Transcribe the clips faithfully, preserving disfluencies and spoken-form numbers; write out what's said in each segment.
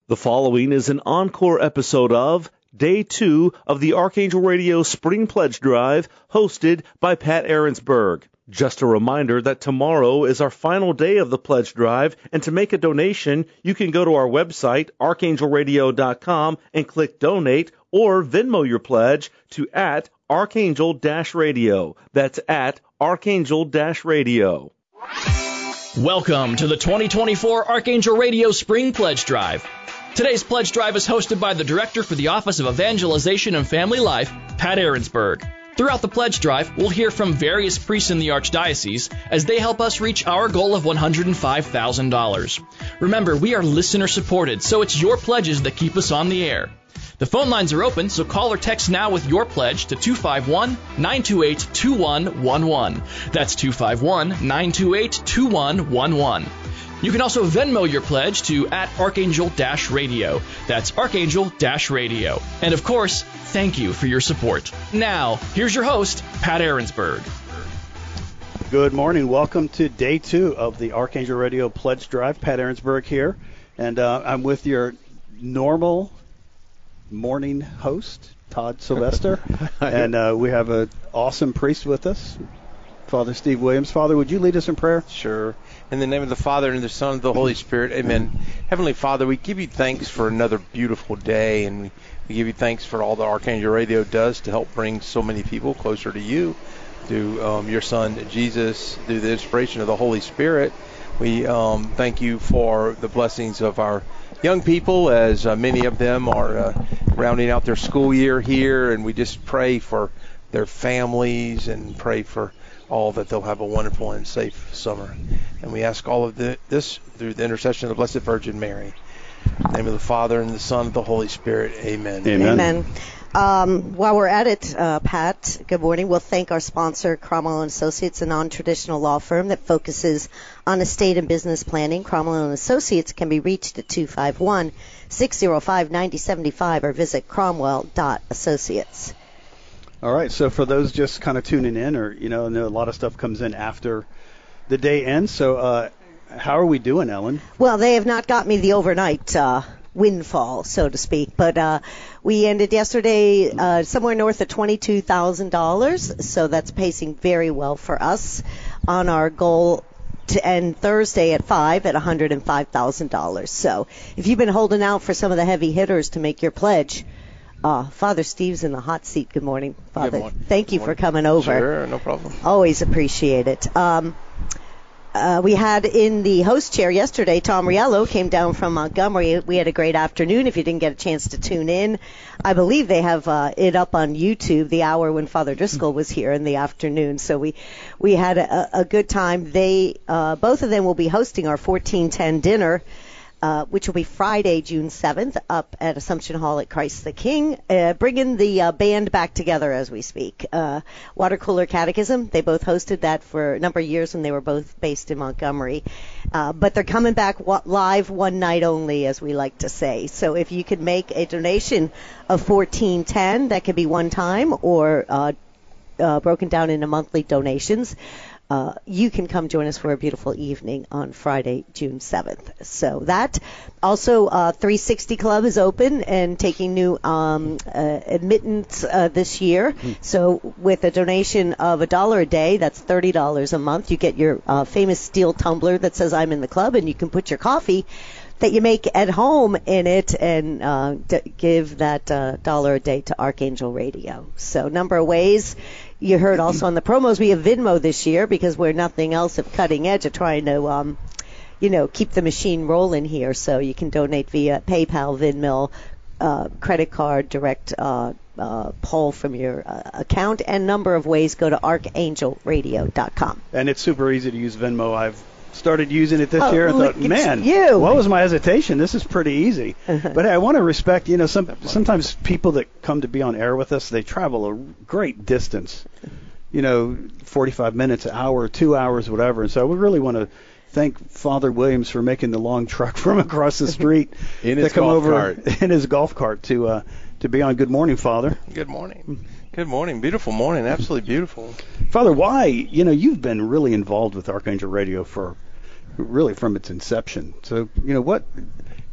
The following is an encore episode of Day two of the Archangel Radio Spring Pledge Drive, hosted by Pat Ahrensberg. Just a reminder that tomorrow is our final day of the pledge drive, and to make a donation, you can go to our website, archangel radio dot com, and click Donate, or Venmo your pledge to at Archangel-Radio. That's at Archangel-Radio. Welcome to the twenty twenty-four Archangel Radio Spring Pledge Drive. Today's pledge drive is hosted by the Director for the Office of Evangelization and Family Life, Pat Ahrensberg. Throughout the pledge drive, we'll hear from various priests in the Archdiocese as they help us reach our goal of one hundred five thousand dollars. Remember, we are listener supported, so it's your pledges that keep us on the air. The phone lines are open, so call or text now with your pledge to two five one, nine two eight, two one one one. That's two five one, nine two eight, two one one one. You can also Venmo your pledge to at Archangel-Radio. That's Archangel-Radio. And of course, thank you for your support. Now, here's your host, Pat Ahrensberg. Good morning. Welcome to day two of the Archangel Radio Pledge Drive. Pat Ahrensberg here, and uh, I'm with your normal morning host, Todd Sylvester, and uh, we have an awesome priest with us, Father Steve Williams. Father, would you lead us in prayer? Sure. In the name of the Father, and the Son, and the Holy Spirit, amen. Heavenly Father, we give you thanks for another beautiful day, and we, we give you thanks for all the Archangel Radio does to help bring so many people closer to you, through um, your Son, Jesus, through the inspiration of the Holy Spirit. We um, thank you for the blessings of our young people, as uh, many of them are uh, rounding out their school year here, and we just pray for their families and pray for all that they'll have a wonderful and safe summer. And we ask all of the, this through the intercession of the Blessed Virgin Mary. In the name of the Father, and the Son, and the Holy Spirit. Amen. Amen. Amen. Um, while we're at it, uh, Pat, good morning. We'll thank our sponsor, Cromwell and Associates, a non-traditional law firm that focuses on estate and business planning. Cromwell and Associates can be reached at two five one, six oh five, nine oh seven five or visit cromwell dot associates. All right, so for those just kind of tuning in, or, you know, I know a lot of stuff comes in after the day ends, so uh, how are we doing, Ellen? Well, they have not got me the overnight uh, windfall, so to speak, but uh, we ended yesterday uh, somewhere north of twenty-two thousand dollars, so that's pacing very well for us on our goal to end Thursday at five at one hundred five thousand dollars. So if you've been holding out for some of the heavy hitters to make your pledge, Uh, Father Steve's in the hot seat. Good morning, Father. Good morning. Thank you Good for morning. coming over. Sure, no problem. Always appreciate it. Um, uh, we had in the host chair yesterday, Tom Riello came down from Montgomery. We had a great afternoon. If you didn't get a chance to tune in, I believe they have uh, it up on YouTube, the hour when Father Driscoll was here in the afternoon. So we, we had a, a good time. They, uh, both of them will be hosting our fourteen ten dinner, Uh, which will be Friday, June seventh, up at Assumption Hall at Christ the King, uh, bringing the uh, band back together as we speak. Uh, Water Cooler Catechism, they both hosted that for a number of years when they were both based in Montgomery. Uh, but they're coming back w- live one night only, as we like to say. So if you could make a donation of fourteen ten, that could be one time or uh, uh, broken down into monthly donations. Uh, you can come join us for a beautiful evening on Friday, June seventh. So that. Also, uh, three sixty Club is open and taking new um, uh, admittance uh, this year. Mm. So with a donation of a dollar a day, that's thirty dollars a month, you get your uh, famous steel tumbler that says I'm in the club, and you can put your coffee that you make at home in it and uh, d- give that uh, dollar a day to Archangel Radio. So number of ways. You heard also on the promos we have Venmo this year because we're nothing else of cutting edge of trying to, um, you know, keep the machine rolling here. So you can donate via PayPal, Venmo, uh, credit card, direct uh, uh, pull from your uh, account, and number of ways. Go to archangel radio dot com. And it's super easy to use Venmo. I've started using it this oh, year and thought, man, you. what was my hesitation? This is pretty easy. But I want to respect, you know, some sometimes people that come to be on air with us, they travel a great distance, you know, forty-five minutes, an hour, two hours, whatever. And so we really want to thank Father Williams for making the long truck from across the street in to his come golf over cart. in his golf cart to uh, to be on. Good morning, Father. Good morning. Good morning. Beautiful morning. Absolutely beautiful. Father, why, you know, you've been really involved with Archangel Radio for really from its inception. So, you know, what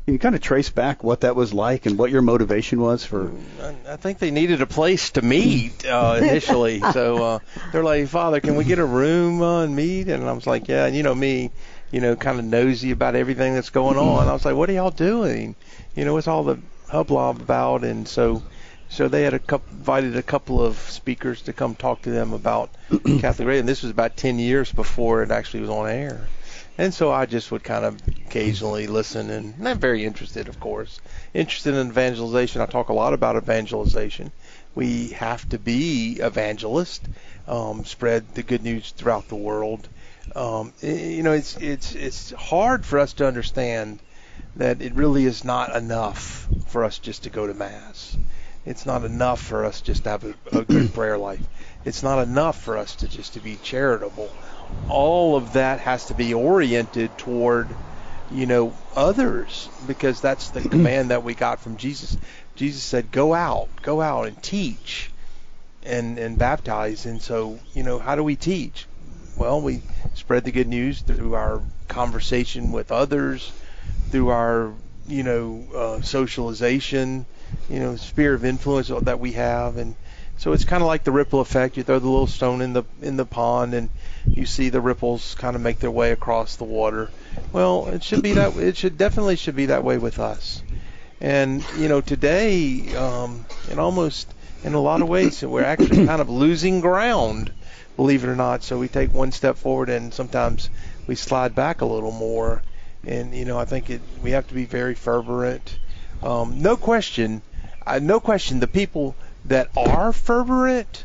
Can you kind of trace back what that was like and what your motivation was for? I think they needed a place to meet uh, initially. So uh, they're like, Father, can we get a room uh, and meet? And I was like, yeah. And you know me, you know, kind of nosy about everything that's going on. I was like, what are y'all doing? You know, what's all the hublob about? And so, so they had a couple, invited a couple of speakers to come talk to them about Catholic radio. And this was about ten years before it actually was on air. And so I just would kind of occasionally listen, and I'm very interested, of course, interested in evangelization. I talk a lot about evangelization. We have to be evangelists, um, spread the good news throughout the world. Um, you know, it's it's it's hard for us to understand that it really is not enough for us just to go to Mass. It's not enough for us just to have a, a good prayer life. It's not enough for us to just to be charitable. All of that has to be oriented toward, you know, others, because that's the command that we got from Jesus. Jesus said, go out, go out and teach and, and baptize. And so, you know, how do we teach? Well, we spread the good news through our conversation with others, through our, you know, uh, socialization, you know, sphere of influence that we have. And so it's kind of like the ripple effect. You throw the little stone in the in the pond, and you see the ripples kind of make their way across the water. Well, it should be that. It should definitely should be that way with us. And you know, today, um, and almost in a lot of ways, we're actually kind of losing ground, believe it or not. So we take one step forward, and sometimes we slide back a little more. And you know, I think it, we have to be very fervent. Um, no question, uh, no question. The people that are fervent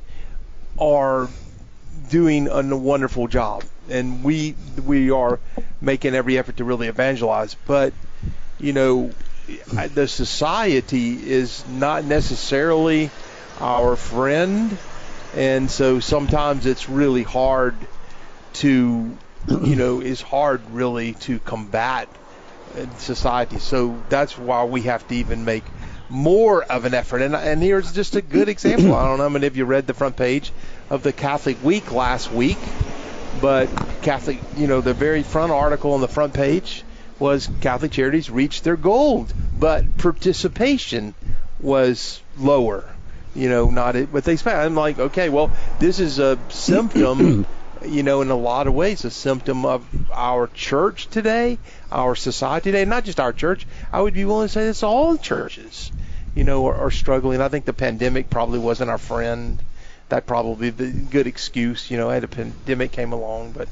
are doing a wonderful job, and we we are making every effort to really evangelize. But you know, the society is not necessarily our friend, and so sometimes it's really hard to, you know, it's hard really to combat society. So that's why we have to even make more of an effort. And and here's just a good example. I don't know how many of you read the front page of the Catholic Week last week, but Catholic, you know, the very front article on the front page was Catholic Charities reached their goal, but participation was lower. You know, not what they expect. I'm like, okay, well, this is a symptom, you know, in a lot of ways, a symptom of our church today, our society today, not just our church. I would be willing to say this, all churches, you know, are, are struggling. I think the pandemic probably wasn't our friend. That probably be a good excuse, you know, had a pandemic came along, but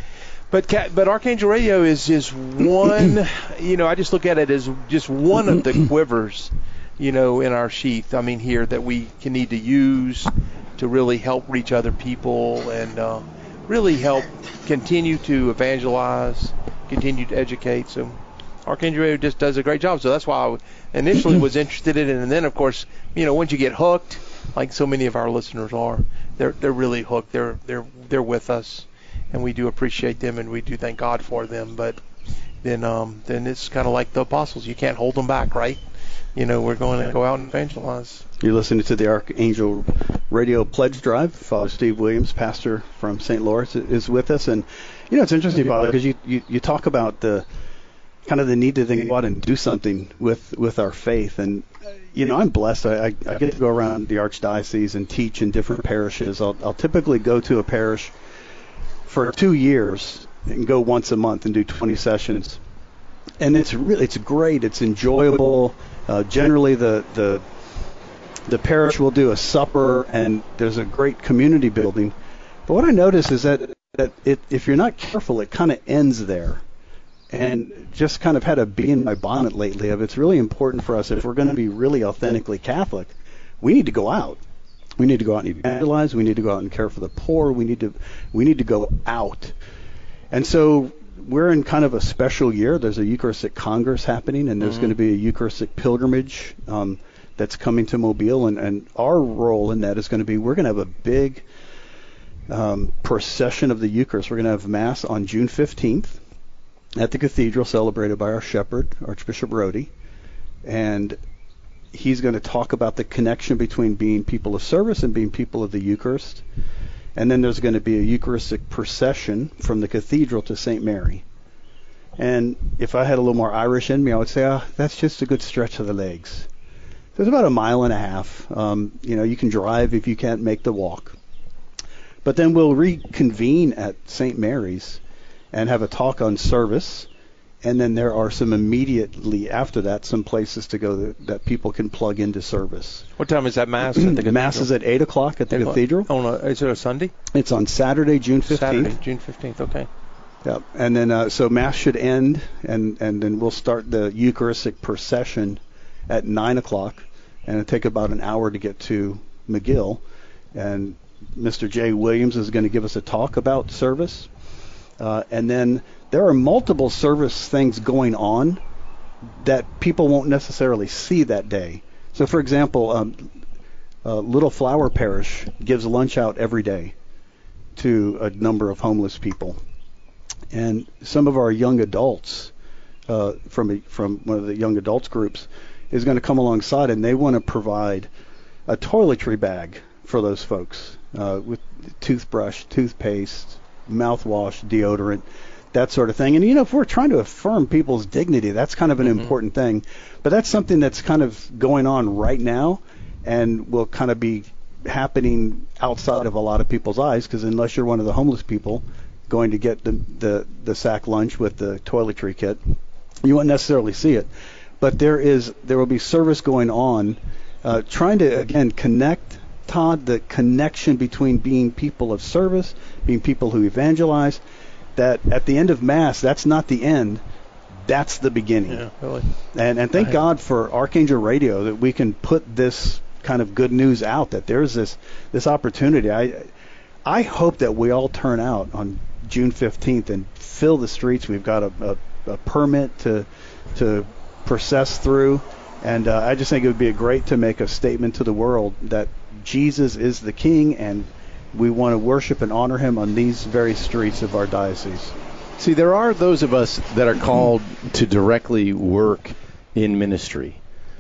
but but Archangel Radio is is one, you know, I just look at it as just one of the quivers, you know, in our sheath. I mean, here that we can need to use to really help reach other people and uh, really help continue to evangelize, continue to educate. So Archangel Radio just does a great job. So that's why I initially was interested in it. And then, of course, you know, once you get hooked, like so many of our listeners are, they're they're really hooked. They're they're they're with us, and we do appreciate them, and we do thank God for them. But then um, then it's kind of like the apostles. You can't hold them back, right? You know, we're going to go out and evangelize. You're listening to the Archangel Radio Pledge Drive. Father Steve Williams, pastor from Saint Lawrence, is with us. And, you know, it's interesting, Father, because you, you, you talk about the kind of the need to think, go out and do something with, with our faith. And, you know, I'm blessed. I, I, I get to go around the Archdiocese and teach in different parishes. I'll, I'll typically go to a parish for two years and go once a month and do twenty sessions. And it's really, it's great. It's enjoyable. Uh, generally, the, the the parish will do a supper, and there's a great community building. But what I notice is that that it, if you're not careful, it kind of ends there. And just kind of had a bee in my bonnet lately of it's really important for us, if we're going to be really authentically Catholic, we need to go out. We need to go out and evangelize. We need to go out and care for the poor. We need to we need to go out. And so we're in kind of a special year. There's a Eucharistic Congress happening, and there's mm-hmm. going to be a Eucharistic pilgrimage um, that's coming to Mobile. And, and our role in that is going to be, we're going to have a big um, procession of the Eucharist. We're going to have Mass on June fifteenth at the cathedral, celebrated by our shepherd, Archbishop Rodi. And he's going to talk about the connection between being people of service and being people of the Eucharist. And then there's going to be a Eucharistic procession from the cathedral to Saint Mary. And if I had a little more Irish in me, I would say, oh, that's just a good stretch of the legs. So it's about a mile and a half. Um, you know, you can drive if you can't make the walk. But then we'll reconvene at Saint Mary's and have a talk on service. And then there are some immediately after that, some places to go that, that people can plug into service. What time is that Mass at the cathedral? Mass is at eight o'clock at the eight cathedral. Oh, no, is it a Sunday? It's on Saturday, June fifteenth. Saturday, June fifteenth, okay. Yep. And then, uh, so Mass should end, and, and then we'll start the Eucharistic procession at nine o'clock, and it'll take about an hour to get to McGill. And Mister Jay Williams is going to give us a talk about service. Uh, and then there are multiple service things going on that people won't necessarily see that day. So, for example, um, uh, Little Flower Parish gives lunch out every day to a number of homeless people. And some of our young adults uh, from a, from one of the young adults groups is going to come alongside, and they want to provide a toiletry bag for those folks uh, with toothbrush, toothpaste, mouthwash, deodorant, that sort of thing. And, you know, if we're trying to affirm people's dignity, that's kind of an mm-hmm. important thing. But that's something that's kind of going on right now and will kind of be happening outside of a lot of people's eyes, because unless you're one of the homeless people going to get the, the, the sack lunch with the toiletry kit, you won't necessarily see it. But there is there will be service going on, uh, trying to, again, connect, Todd, the connection between being people of service, being people who evangelize, that at the end of Mass, that's not the end, that's the beginning. Yeah, really. And, and thank Right. God for Archangel Radio that we can put this kind of good news out, that there's this this opportunity. I I hope that we all turn out on June fifteenth and fill the streets. We've got a, a, a permit to to process through, and uh, I just think it would be a great to make a statement to the world that Jesus is the King, and we want to worship and honor him on these very streets of our diocese. See, there are those of us that are called to directly work in ministry,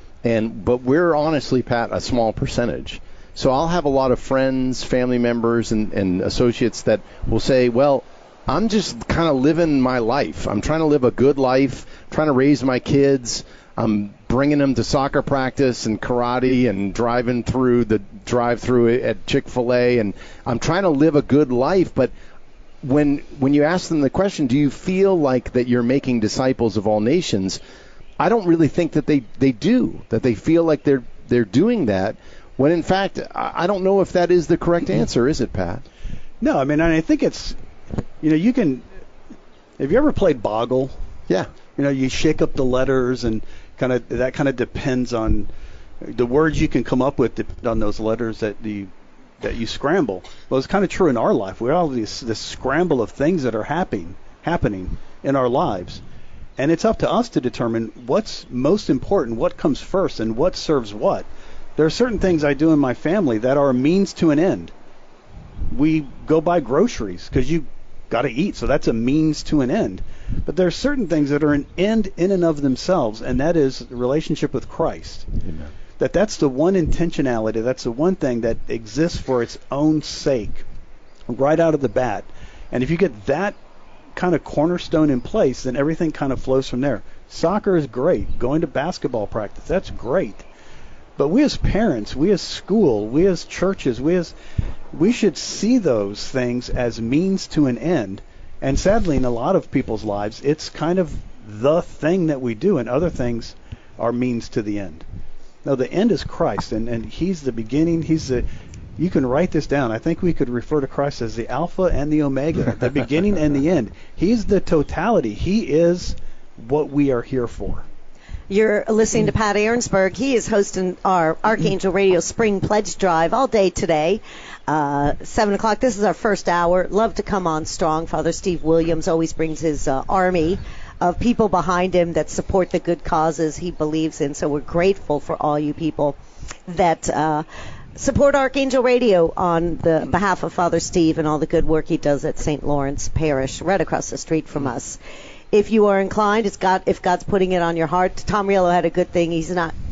and but we're honestly, Pat, a small percentage. So I'll have a lot of friends, family members, and, and associates that will say, well, I'm just kind of living my life. I'm trying to live a good life, trying to raise my kids. I'm bringing them to soccer practice and karate and driving through the drive-through at Chick-fil-A, and I'm trying to live a good life. But when when you ask them the question, do you feel like that you're making disciples of all nations, I don't really think that they, they do, that they feel like they're they're doing that, when in fact, I don't know if that is the correct answer, is it, Pat? No, I mean, I think it's, you know, you can, have you ever played Boggle? Yeah. You know, you shake up the letters, and kind of that kind of depends on the words you can come up with, depend on those letters that the that you scramble. Well, it's kind of true in our life. We all have this, this scramble of things that are happening happening in our lives, and it's up to us to determine what's most important, what comes first, and what serves what. There are certain things I do in my family that are a means to an end. We go buy groceries because you got to eat, so that's a means to an end. But there are certain things that are an end in and of themselves, and that is the relationship with Christ. Amen. That that's the one intentionality, that's the one thing that exists for its own sake, right out of the bat. And if you get that kind of cornerstone in place, then everything kind of flows from there. Soccer is great. Going to basketball practice, that's great. But we as parents, we as school, we as churches, we as we should see those things as means to an end. And sadly, in a lot of people's lives, it's kind of the thing that we do, and other things are means to the end. No, the end is Christ, and, and he's the beginning. He's the. You can write this down. I think we could refer to Christ as the Alpha and the Omega, the beginning and the end. He's the totality. He is what we are here for. You're listening to Pat Ahrensberg. He is hosting our Archangel Radio Spring Pledge Drive all day today. Uh, seven o'clock. This is our first hour. Love to come on strong. Father Steve Williams always brings his uh, army of people behind him that support the good causes he believes in. So we're grateful for all you people that uh, support Archangel Radio on the behalf of Father Steve and all the good work he does at Saint Lawrence Parish, right across the street from us. If you are inclined, it's God, if God's putting it on your heart. Tom Riello had a good thing. He's not. It,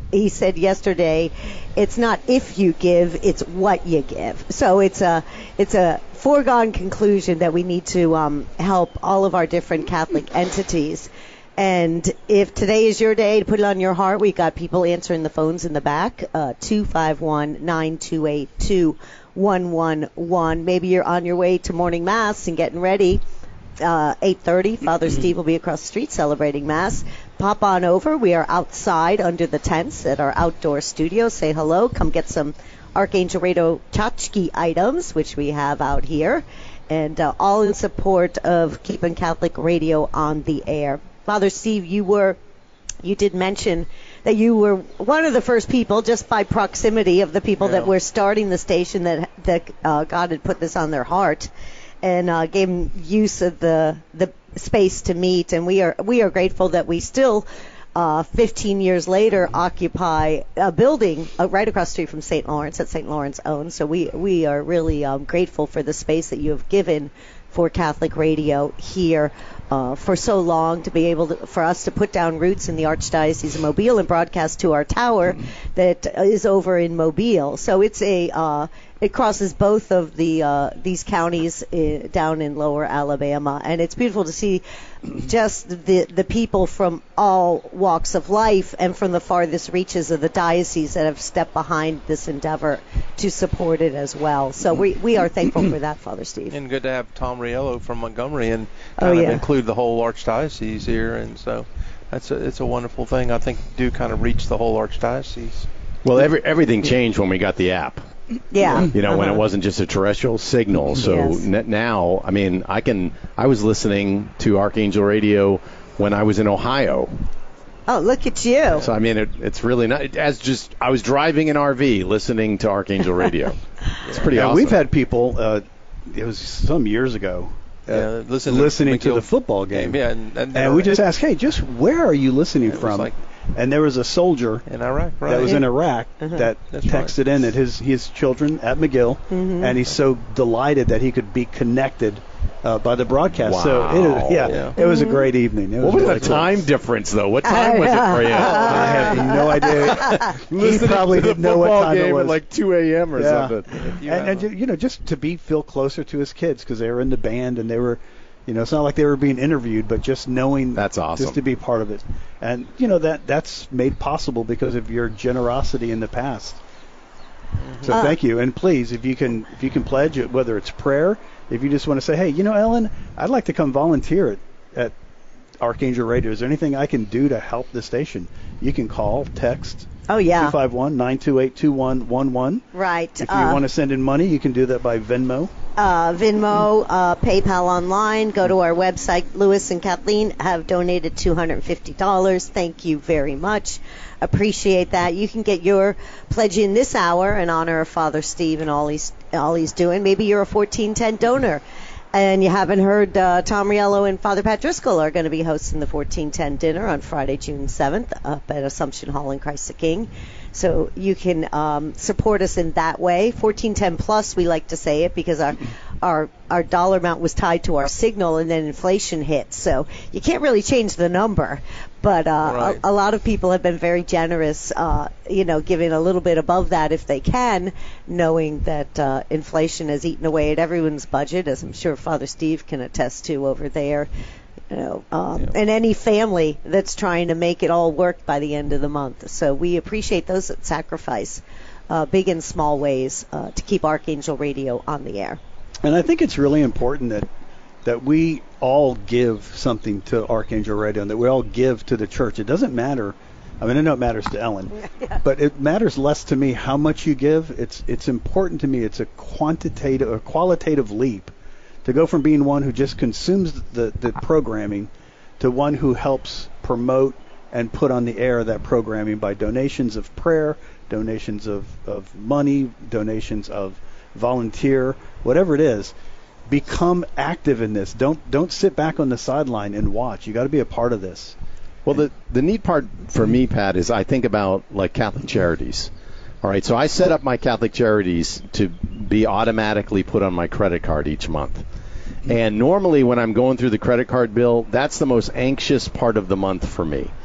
he said yesterday, it's not if you give, it's what you give. So it's a it's a foregone conclusion that we need to um, help all of our different Catholic entities. And if today is your day to put it on your heart, we got people answering the phones in the back, uh, two five one, nine two eight, two one one one. Maybe you're on your way to morning mass and getting ready. Uh, eight thirty, Father Steve will be across the street celebrating mass. Pop on over. We are outside under the tents at our outdoor studio. Say hello. Come get some Archangel Radio tchotchke items, which we have out here. And uh, all in support of keeping Catholic radio on the air. Father Steve, you were, you did mention that you were one of the first people, just by proximity of the people yeah. that were starting the station, that that uh, God had put this on their heart, and uh, gave them use of the the space to meet. And we are we are grateful that we still, uh, fifteen years later, occupy a building uh, right across the street from Saint Lawrence that Saint Lawrence owns. So we we are really um, grateful for the space that you have given for Catholic radio here. Uh, for so long, to be able to, for us to put down roots in the Archdiocese of Mobile and broadcast to our tower that is over in Mobile. So it's a uh, it crosses both of the uh, these counties uh, down in Lower Alabama, and it's beautiful to see just the the people from all walks of life and from the farthest reaches of the diocese that have stepped behind this endeavor to support it as well. So we we are thankful for that, Father Steve. And good to have Tom Riello from Montgomery and oh, kind yeah. of include the whole Archdiocese here, and so that's a, it's a wonderful thing. I think do kind of reach the whole Archdiocese. Well, every, everything changed when we got the app. Yeah. You know, uh-huh. when it wasn't just a terrestrial signal. So yes. n- now, I mean, I can. I was listening to Archangel Radio when I was in Ohio. Oh, look at you. So, I mean, it, it's really not. It, as just, I was driving an R V listening to Archangel Radio. It's pretty yeah, awesome. We've had people, uh, it was some years ago, uh, yeah, listen to listening to the football game. game. Yeah, and, and, and we just asked, hey, just where are you listening from? Like, and there was a soldier in Iraq, right? that was yeah. in Iraq uh-huh. that That's texted right. in that his his children at McGill, mm-hmm. and he's so delighted that he could be connected uh, by the broadcast. Wow. So it, yeah, Yeah. it was a great evening. It What was really the cool. time difference, though? What time was it for you? I have no idea. he Listening probably to the didn't know what football time game it was. at like two a.m. or Yeah. something. You and, and have you know, just to be feel closer to his kids because they were in the band and they were, you know, it's not like they were being interviewed, but just knowing That's awesome. just to be part of it, and you know that that's made possible because of your generosity in the past. Mm-hmm. So Uh, thank you, and please, if you can, if you can pledge it, whether it's prayer, if you just want to say, hey, you know, Ellen, I'd like to come volunteer at, at Archangel Radio. Is there anything I can do to help the station? You can call, text. Oh, yeah. two five one, nine two eight, two one one one. Right. If you uh, want to send in money, you can do that by Venmo. Uh, Venmo, uh, PayPal online. Go to our website. Lewis and Kathleen have donated two hundred fifty dollars. Thank you very much. Appreciate that. You can get your pledge in this hour in honor of Father Steve and all he's all he's doing. Maybe you're a fourteen ten donor, and you haven't heard uh, Tom Riello and Father Pat Driscoll are going to be hosting the fourteen ten dinner on Friday, June seventh, up at Assumption Hall in Christ the King. So you can um, support us in that way. fourteen ten plus, we like to say it, because our our our dollar amount was tied to our signal, and then inflation hit. So you can't really change the number. But uh, Right. a, a lot of people have been very generous, uh, you know, giving a little bit above that if they can, knowing that uh, inflation has eaten away at everyone's budget, as I'm sure Father Steve can attest to over there. You know, um, Yeah. and any family that's trying to make it all work by the end of the month. So we appreciate those that sacrifice, uh, big and small ways, uh, to keep Archangel Radio on the air. And I think it's really important that that we all give something to Archangel Radio and that we all give to the church. It doesn't matter. I mean, I know it matters to Ellen, Yeah. but it matters less to me how much you give. It's it's important to me. It's a quantitative or qualitative leap to go from being one who just consumes the, the programming to one who helps promote and put on the air that programming by donations of prayer, donations of, of money, donations of volunteer, whatever it is. Become active in this. Don't don't sit back on the sideline and watch. You got to be a part of this. Well, the the neat part for me, Pat, is I think about like Catholic Charities. All right, so I set up my Catholic Charities to be automatically put on my credit card each month. And normally when I'm going through the credit card bill, that's the most anxious part of the month for me.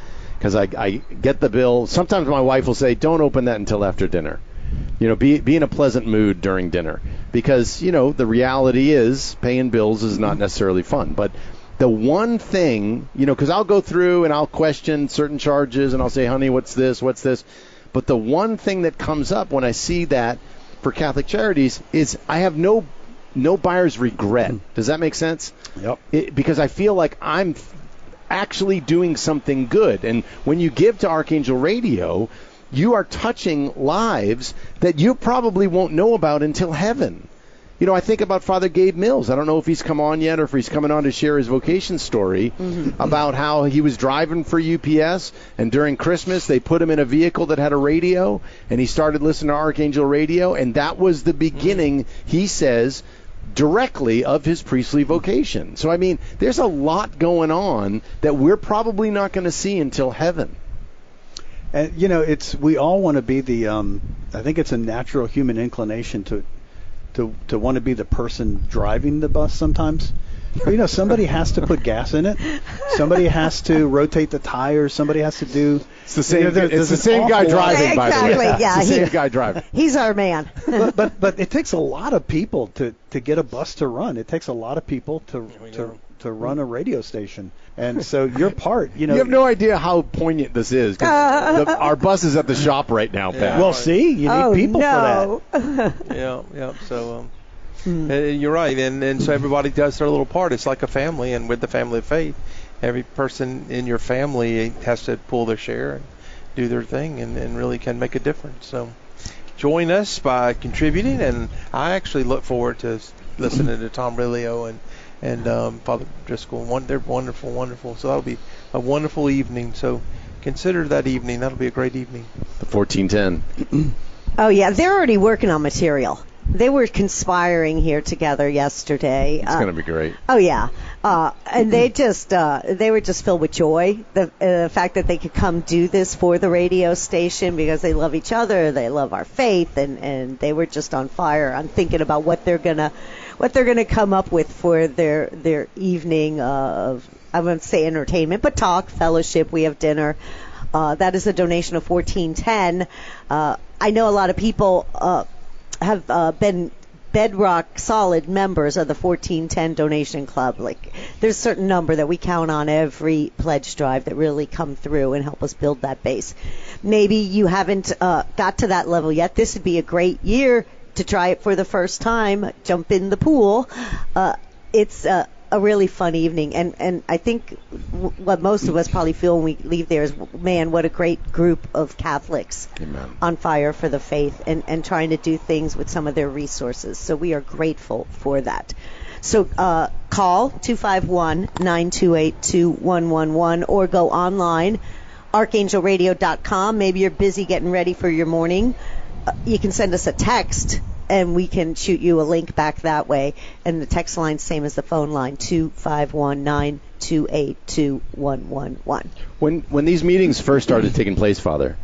because I, I get the bill. Sometimes my wife will say, don't open that until after dinner. You know, be, be in a pleasant mood during dinner. Because, you know, the reality is paying bills is not necessarily fun. But the one thing, you know, because I'll go through and I'll question certain charges and I'll say, honey, what's this, what's this? But the one thing that comes up when I see that for Catholic Charities is I have no no buyer's regret. Does that make sense? Yep. It, because I feel like I'm actually doing something good. And when you give to Archangel Radio, you are touching lives that you probably won't know about until heaven. You know, I think about Father Gabe Mills. I don't know if he's come on yet or if he's coming on to share his vocation story mm-hmm. about how he was driving for U P S, and during Christmas they put him in a vehicle that had a radio, and he started listening to Archangel Radio, and that was the beginning, mm-hmm. he says, directly of his priestly vocation. So, I mean, there's a lot going on that we're probably not going to see until heaven. And, you know, it's we all want to be the, um, I think it's a natural human inclination to to to want to be the person driving the bus sometimes. But, you know, somebody has to put gas in it. Somebody has to rotate the tires. Somebody has to do. It's the same. You know, there, it's the same guy driving, exactly, by the way. Exactly. Yeah, it's the he, same guy driving. He's our man. but, but but it takes a lot of people to, to get a bus to run. It takes a lot of people to to to run a radio station. And so your part, you know. You have no idea how poignant this is. 'Cause uh, the, our bus is at the shop right now, Pat. Yeah, well, right. see, you need oh, people no. for that. yeah, yeah. So um, hmm. uh, you're right, and and so everybody does their little part. It's like a family, and with the family of faith, every person in your family has to pull their share and do their thing, and, and really can make a difference. So join us by contributing, and I actually look forward to listening to Tom Rilio and. And um, Father Driscoll, one, they're wonderful, wonderful. So that'll be a wonderful evening. So consider that evening. That'll be a great evening. The fourteen ten. Oh, yeah. They're already working on material. They were conspiring here together yesterday. It's uh, going to be great. Oh, yeah. Uh, and they just, uh, they were just filled with joy. The, uh, the fact that they could come do this for the radio station because they love each other, they love our faith, and, and they were just on fire on thinking about what they're going to what they're going to come up with for their their evening of, I wouldn't say entertainment, but talk, fellowship. We have dinner. Uh, that is a donation of fourteen ten. Uh, I know a lot of people uh, have uh, been bedrock solid members of the fourteen ten donation club. Like, there's a certain number that we count on every pledge drive that really come through and help us build that base. Maybe you haven't uh, got to that level yet. This would be a great year to try it for the first time, jump in the pool. Uh, it's uh, a really fun evening, and, and I think w- what most of us probably feel when we leave there is, man, what a great group of Catholics. Amen. On fire for the faith and, and trying to do things with some of their resources. So we are grateful for that. So uh, call two five one, nine two eight, two one one one or go online, archangel radio dot com. Maybe you're busy getting ready for your morning. Uh, you can send us a text, and we can shoot you a link back that way. And the text line's same as the phone line, two five one, nine two eight, two one one one. When when these meetings first started taking place, Father,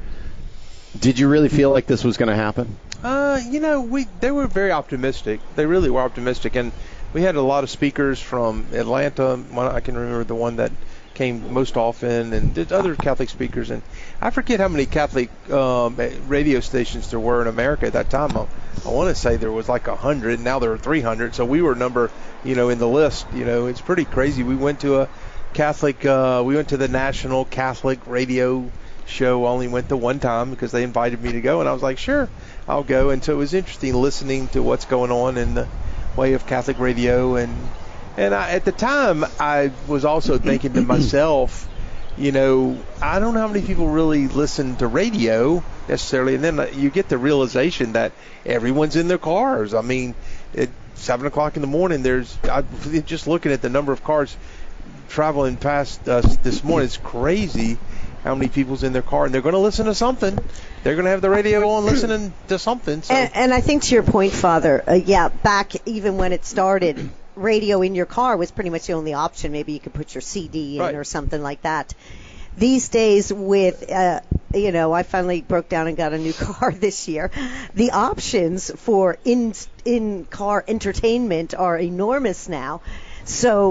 did you really feel like this was going to happen? Uh, you know, we they were very optimistic. They really were optimistic, and we had a lot of speakers from Atlanta. One, I can remember the one that came most often, and did other Catholic speakers. And I forget how many Catholic um, radio stations there were in America at that time. I, I want to say there was like a hundred. Now there are three hundred. So we were number, you know, in the list. You know, it's pretty crazy. We went to a Catholic. Uh, we went to the National Catholic Radio Show. Only went to one time because they invited me to go, and I was like, sure, I'll go. And so it was interesting listening to what's going on in the way of Catholic radio. And And I, at the time, I was also thinking to myself, you know, I don't know how many people really listen to radio necessarily. And then you get the realization that everyone's in their cars. I mean, at seven o'clock in the morning, there's I, just looking at the number of cars traveling past us this morning. It's crazy how many people's in their car, and they're going to listen to something. They're going to have the radio on listening to something. So. And, and I think to your point, Father, uh, yeah, back even when it started, radio in your car was pretty much the only option. Maybe you could put your C D in right. or something like that. These days with, uh, you know, I finally broke down and got a new car this year. The options for in, in-car entertainment are enormous now. So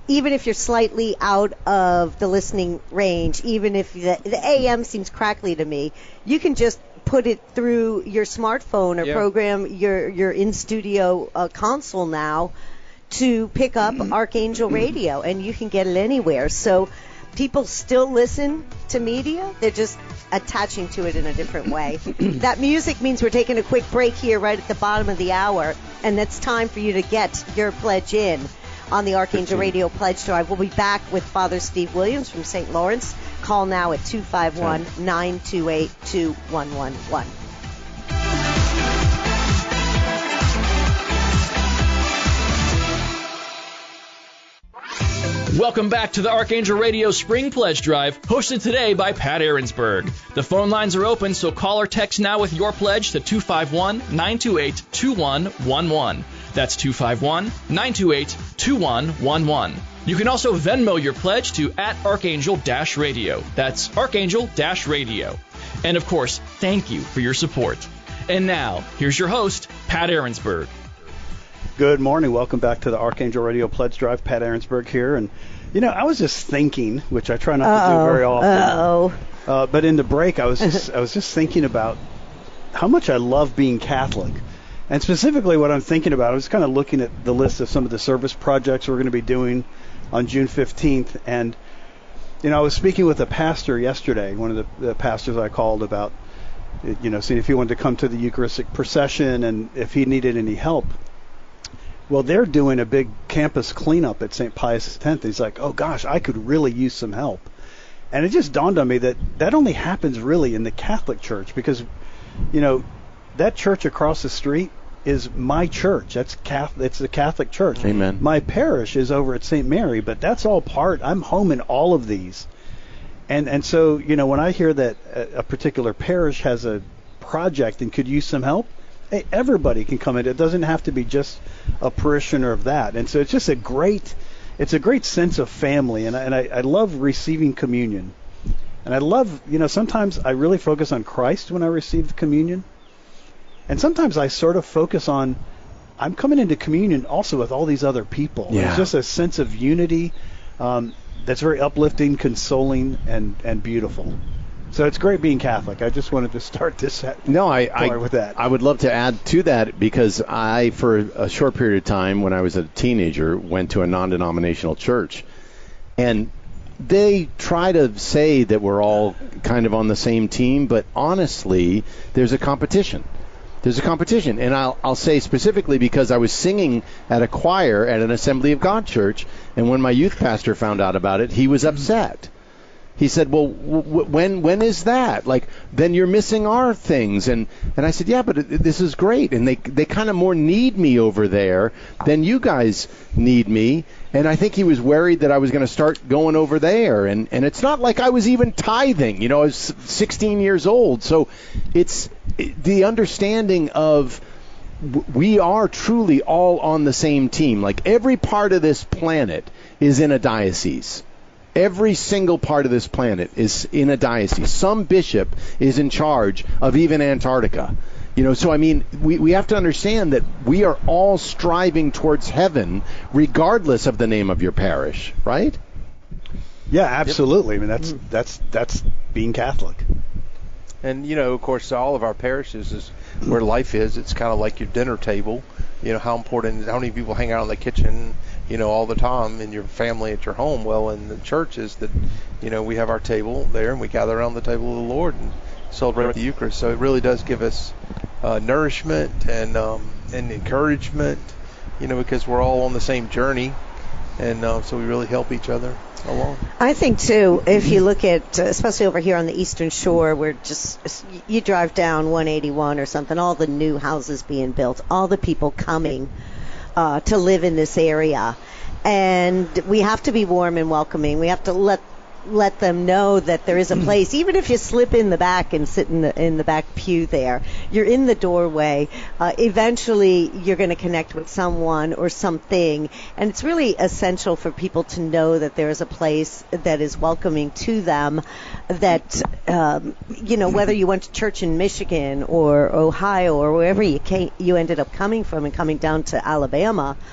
even if you're slightly out of the listening range, even if the, the A M seems crackly to me, you can just put it through your smartphone or Yeah. program your your in-studio uh, console now to pick up Archangel Radio, and you can get it anywhere. So people still listen to media. They're just attaching to it in a different way. That music means we're taking a quick break here right at the bottom of the hour, and it's time for you to get your pledge in on the Archangel Radio Pledge Drive. We'll be back with Father Steve Williams from Saint Lawrence. Call now at two five one, nine two eight, two one one one. Welcome back to the Archangel Radio Spring Pledge Drive, hosted today by Pat Ahrensberg. The phone lines are open, so call or text now with your pledge to two five one, nine two eight, two one one one. That's two five one, nine two eight, two one one one. You can also Venmo your pledge to at Archangel-Radio. That's Archangel-Radio. And of course, thank you for your support. And now, here's your host, Pat Ahrensberg. Good morning. Welcome back to the Archangel Radio Pledge Drive. Pat Ahrensberg here. And, you know, I was just thinking, which I try not Uh-oh. to do very often. Uh-oh. Uh, but in the break, I was just, I was just thinking about how much I love being Catholic. And specifically what I'm thinking about, I was kind of looking at the list of some of the service projects we're going to be doing on June fifteenth. And, you know, I was speaking with a pastor yesterday, one of the, the pastors I called about, you know, seeing if he wanted to come to the Eucharistic procession and if he needed any help. Well, they're doing a big campus cleanup at Saint Pius X. He's like, oh, gosh, I could really use some help. And it just dawned on me that that only happens really in the Catholic Church because, you know, that church across the street is my church. That's Catholic. It's the Catholic Church. Amen. My parish is over at Saint Mary, but that's all part. I'm home in all of these. And and so, you know, when I hear that a, a particular parish has a project and could use some help, hey, everybody can come in. It doesn't have to be just a parishioner of that. And so it's just a great, it's a great sense of family. And I, and I, I love receiving communion. And I love, you know, sometimes I really focus on Christ when I receive the communion. And sometimes I sort of focus on, I'm coming into communion also with all these other people. Yeah. There's just a sense of unity um, that's very uplifting, consoling, and, and beautiful. So it's great being Catholic. I just wanted to start this No, I, I, with that. I would love to add to that because I, for a short period of time when I was a teenager, went to a non-denominational church. And they try to say that we're all kind of on the same team, but honestly, there's a competition. There's a competition. And I'll, I'll say specifically because I was singing at a choir at an Assembly of God church, and when my youth pastor found out about it, he was upset. He said, well, w- when when is that? Like, then you're missing our things. And, and I said, yeah, but it, this is great. And they they kind of more need me over there than you guys need me. And I think he was worried that I was going to start going over there. And, and it's not like I was even tithing. You know, I was sixteen years old. So it's the understanding of we are truly all on the same team. Like, every part of this planet is in a diocese. Every single part of this planet is in a diocese. Some bishop is in charge of even Antarctica. You know, so I mean, we, we have to understand that we are all striving towards heaven regardless of the name of your parish, right? Yeah, absolutely. I mean, that's that's that's being Catholic. And, you know, of course, all of our parishes is where life is. It's kind of like your dinner table. You know, how important, how many people hang out in the kitchen, you know, all the time in your family at your home. Well, in the church is that, you know, we have our table there and we gather around the table of the Lord and celebrate the Eucharist. So it really does give us uh, nourishment and um, and encouragement, you know, because we're all on the same journey. And uh, so we really help each other along. I think, too, if you look at, uh, especially over here on the Eastern Shore, where just, you drive down one eighty-one or something, all the new houses being built, all the people coming uh, to live in this area. And we have to be warm and welcoming. We have to let let them know that there is a place. Even if you slip in the back and sit in the in the back pew there, you're in the doorway. Uh, eventually, you're going to connect with someone or something, and it's really essential for people to know that there is a place that is welcoming to them. That um, you know, whether you went to church in Michigan or Ohio or wherever you came, you ended up coming from and coming down to Alabama.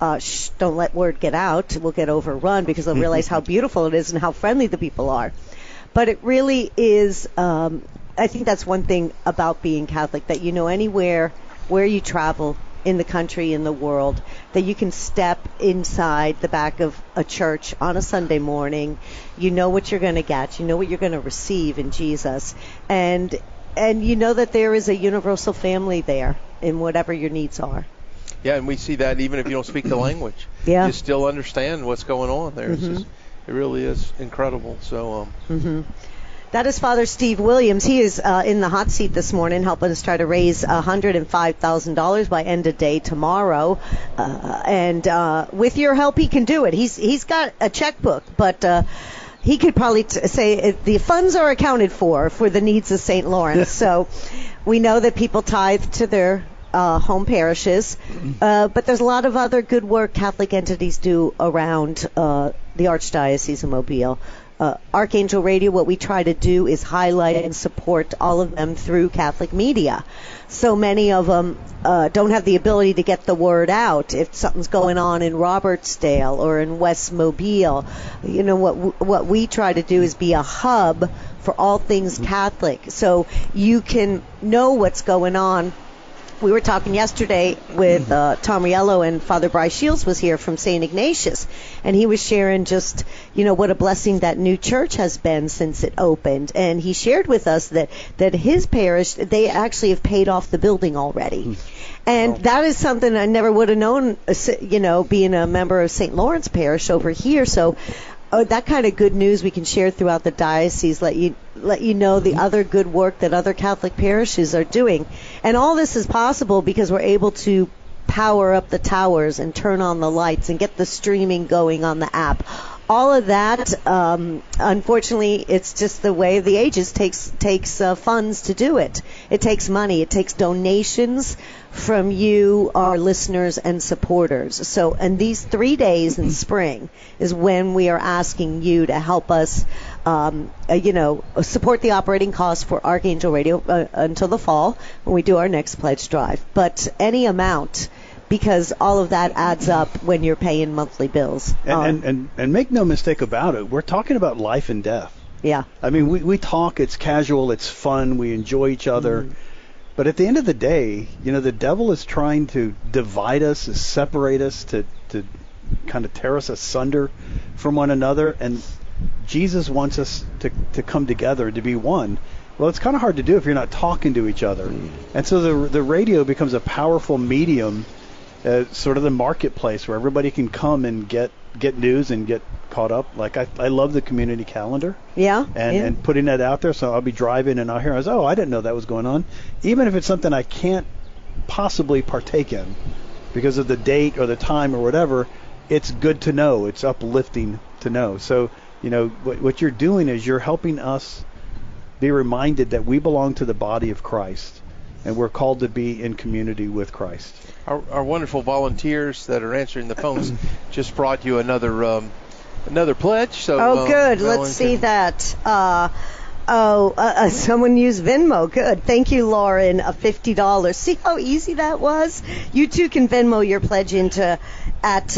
uh, shh, don't let word get out. We'll get overrun because they'll realize how beautiful it is and how friendly the people are. But it really is, um, I think that's one thing about being Catholic, that you know anywhere where you travel in the country, in the world, that you can step inside the back of a church on a Sunday morning. You know what you're going to get. You know what you're going to receive in Jesus. And and you know that there is a universal family there in whatever your needs are. Yeah, and we see that even if you don't speak the language. Yeah. You still understand what's going on there. Mm-hmm. It's just, it really is incredible. So, um, mm-hmm. That is Father Steve Williams. He is uh, in the hot seat this morning, helping us try to raise one hundred five thousand dollars by end of day tomorrow. Uh, and uh, with your help, he can do it. He's he's got a checkbook, but uh, he could probably t- say the funds are accounted for for the needs of Saint Lawrence. So we know that people tithe to their uh, home parishes, uh, but there's a lot of other good work Catholic entities do around uh, the Archdiocese of Mobile. Uh, Archangel Radio, what we try to do is highlight and support all of them through Catholic media. So many of them uh, don't have the ability to get the word out. If something's going on in Robertsdale or in West Mobile, you know, what w- what we try to do is be a hub for all things Catholic. So you can know what's going on. We were talking yesterday with uh, Tom Riello, and Father Bryce Shields was here from Saint Ignatius, and he was sharing just, you know, what a blessing that new church has been since it opened. And he shared with us that, that his parish, they actually have paid off the building already. And that is something I never would have known, you know, being a member of Saint Lawrence Parish over here. So oh, that kind of good news we can share throughout the diocese, let you let you know the other good work that other Catholic parishes are doing. And all this is possible because we're able to power up the towers and turn on the lights and get the streaming going on the app. All of that, um, unfortunately, it's just the way of the ages. Takes takes uh, funds to do it. It takes money. It takes donations from you, our listeners and supporters. So, and these three days in spring is when we are asking you to help us, um, uh, you know, support the operating costs for Archangel Radio uh, until the fall when we do our next pledge drive. But any amount, because all of that adds up when you're paying monthly bills. And, um, and, and, and make no mistake about it, we're talking about life and death. Yeah. I mean, we, we talk, it's casual, it's fun, we enjoy each other. Mm. But at the end of the day, you know, the devil is trying to divide us, to separate us, to, to kind of tear us asunder from one another. And Jesus wants us to, to come together, to be one. Well, it's kind of hard to do if you're not talking to each other. Mm. And so the the radio becomes a powerful medium, uh, sort of the marketplace where everybody can come and get, get news and get caught up. Like, I, I love the community calendar. Yeah. And, yeah. and putting that out there. So I'll be driving and I'll hear, I was, oh, I didn't know that was going on. Even if it's something I can't possibly partake in because of the date or the time or whatever, it's good to know. It's uplifting to know. So, you know, what, what you're doing is you're helping us be reminded that we belong to the body of Christ and we're called to be in community with Christ. Our, our wonderful volunteers that are answering the phones just brought you another um, another pledge. So oh, um, good. Let's see can... that. Uh, oh, uh, uh, someone used Venmo. Good. Thank you, Lauren. A fifty dollars. See how easy that was? You too can Venmo your pledge into at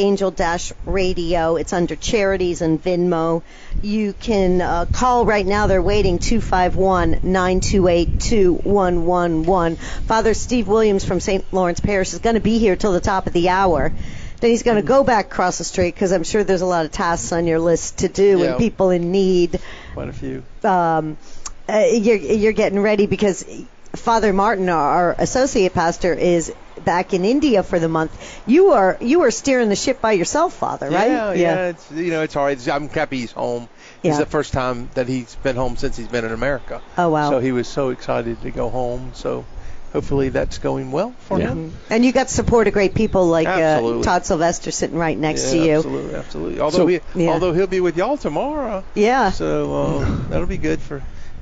Archangel-Radio. It's under Charities and Venmo. You can uh, call right now. They're waiting, two five one, nine two eight, two one one one. Father Steve Williams from Saint Lawrence Parish is going to be here till the top of the hour. Then he's going to go back across the street because I'm sure there's a lot of tasks on your list to do yeah. and people in need. Quite a few. Um, uh, you're, you're getting ready because Father Martin, our associate pastor, is back in India for the month. You are you are steering the ship by yourself, Father, right? Yeah, yeah. yeah it's, you know, it's all right. It's, I'm happy he's home. Yeah. It's the first time that he's been home since he's been in America. Oh, wow. So he was so excited to go home. So hopefully that's going well for yeah. him. And you got support of great people like uh, Absolutely. Todd Sylvester sitting right next yeah, to you. Absolutely, absolutely. Although So, he, yeah. although he'll be with y'all tomorrow. Yeah. So uh, that'll be good for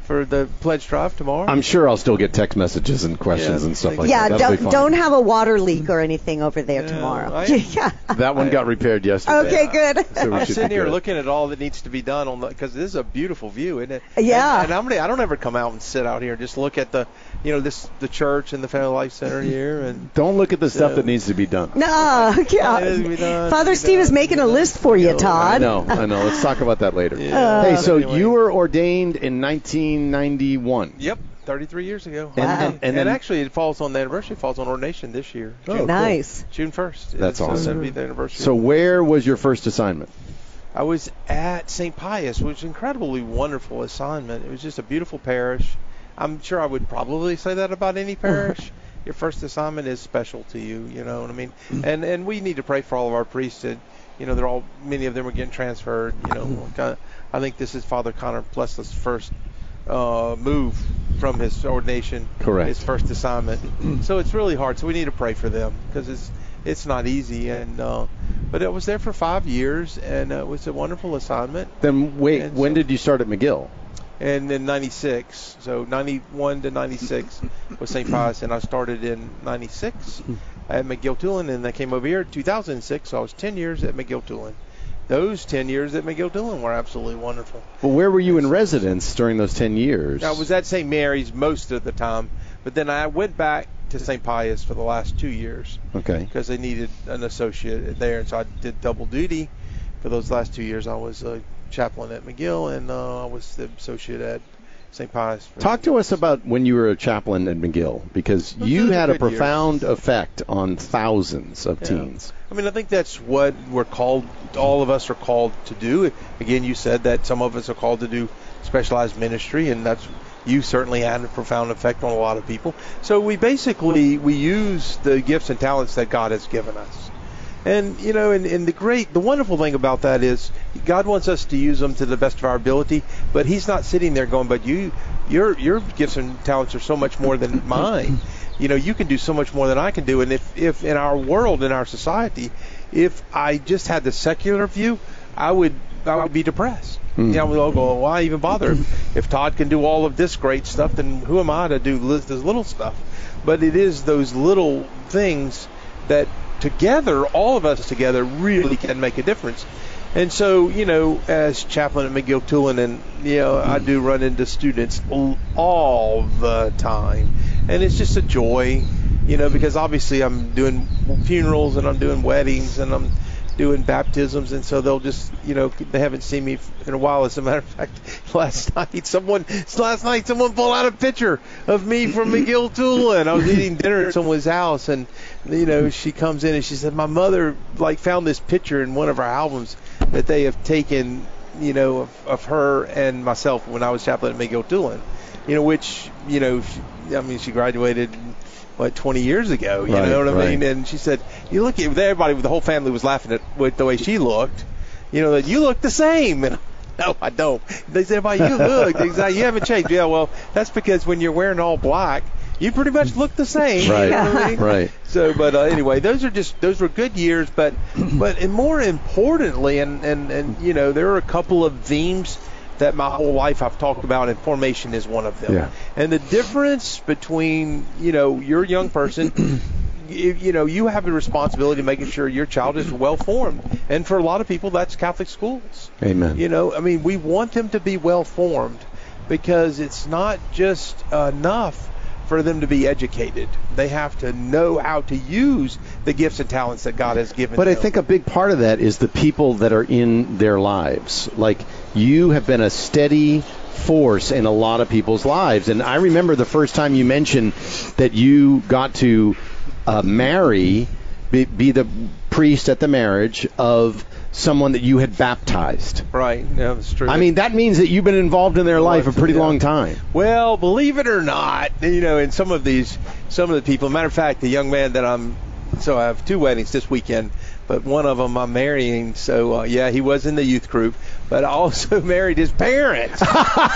for the pledge drive tomorrow. I'm sure I'll still get text messages and questions Yeah, and stuff like yeah, that. That'll be don't fun. don't have a water leak or anything over there Yeah, tomorrow. I- yeah. That one got repaired yesterday. Okay, good. So we I'm should sitting be here good. looking at all that needs to be done on the because this is a beautiful view, isn't it? Yeah. And, and I'm gonna, I don't ever come out and sit out here and just look at the, you know, this the church and the Family Life Center here, and Don't look at the stuff So- that needs to be done. No, yeah. It needs to be done, Father it needs to Steve be is done, making a it needs list to for be you, done. Todd. I know, I know. Let's talk about that later. Yeah. Hey, so Anyway. you were ordained in nineteen ninety-one. Yep, thirty-three years ago. And- Wow. and, and then, actually, it falls on the anniversary. It falls on ordination this year. Oh, June, cool. Nice. June first. That's so awesome. That'll be the anniversary. so where was your first assignment? I was at Saint Pius, which was an incredibly wonderful assignment. It was just a beautiful parish. I'm sure I would probably say that about any parish. Your first assignment is special to you, you know what I mean? And and we need to pray for all of our priests. And, you know, they're all many of them are getting transferred. You know, kind of, I think this is Father Connor Pleslis' first uh, move from his ordination. Correct. His first assignment. So it's really hard. So we need to pray for them because it's it's not easy. And uh, but I was there for five years, and uh, it was a wonderful assignment. Then wait, And when so- did you start at McGill? And in ninety-six, so ninety-one to ninety-six was Saint Pius, and I started in ninety-six at McGill Tulane, and I came over here in two thousand six, so I was ten years at McGill Tulane. Those ten years at McGill Tulane were absolutely wonderful. Well, where were you in residence during those ten years? I was at Saint Mary's most of the time, but then I went back to Saint Pius for the last two years Okay. because they needed an associate there, and so I did double duty for those last two years. I was a chaplain at McGill, and uh, I was the associate at Saint Pius. for- Talk to us about when you were a chaplain at McGill, because Those you are had a good years. profound effect on thousands of Yeah. teens. I mean, I think that's what we're called, all of us are called to do. Again, you said that some of us are called to do specialized ministry, and that's, you certainly had a profound effect on a lot of people. So we basically, we use the gifts and talents that God has given us. And, you know, and, and the great, the wonderful thing about that is God wants us to use them to the best of our ability, but he's not sitting there going, but you, your, your gifts and talents are so much more than mine. You know, you can do so much more than I can do. And if, if in our world, in our society, if I just had the secular view, I would, I would be depressed. Mm. You know, I would go, why even bother? If Todd can do all of this great stuff, then who am I to do li- this little stuff? But it is those little things that together, all of us together, really can make a difference. And so, you know, as chaplain at McGill Tulane, and, you know, I do run into students all- all the time. And it's just a joy, you know, because obviously I'm doing funerals and I'm doing weddings and I'm doing baptisms, and so they'll just, you know, they haven't seen me in a while. As a matter of fact, last night someone, last night someone pulled out a picture of me from McGill Tulane. I was eating dinner at someone's house, and, you know, she comes in and she said, my mother, like, found this picture in one of our albums that they have taken, you know, of, of her and myself when I was chaplain at McGill Tulane, you know, which, you know, she, I mean, she graduated, what, twenty years ago, you Right, know what I right. mean? And she said, you look at everybody, the whole family was laughing at with the way she looked, you know, that you look the same. And no, I don't. They said, "Well, you look exactly. You haven't changed." Yeah, well, that's because when you're wearing all black, you pretty much look the same. Right, You know what I mean? right. So, but uh, anyway, those are just those were good years. But but and more importantly, and and and you know, there are a couple of themes that my whole life I've talked about, and formation is one of them. Yeah. And the difference between, you know, you're a young person. You, you know, you have the responsibility of making sure your child is well formed, and for a lot of people, that's Catholic schools. Amen. You know, I mean, we want them to be well formed because it's not just enough for them to be educated. They have to know how to use the gifts and talents that God has given But them. I think a big part of that is the people that are in their lives. Like, you have been a steady force in a lot of people's lives. And I remember the first time you mentioned that you got to uh, marry, be, be the priest at the marriage of someone that you had baptized. Right, yeah, that's true. I mean, that means that you've been involved in their life a pretty Yeah. long time. Well, believe it or not, you know, in some of these, some of the people, matter of fact, the young man that I'm, so I have two weddings this weekend, but one of them I'm marrying, so uh, yeah, he was in the youth group, but I also married his parents. So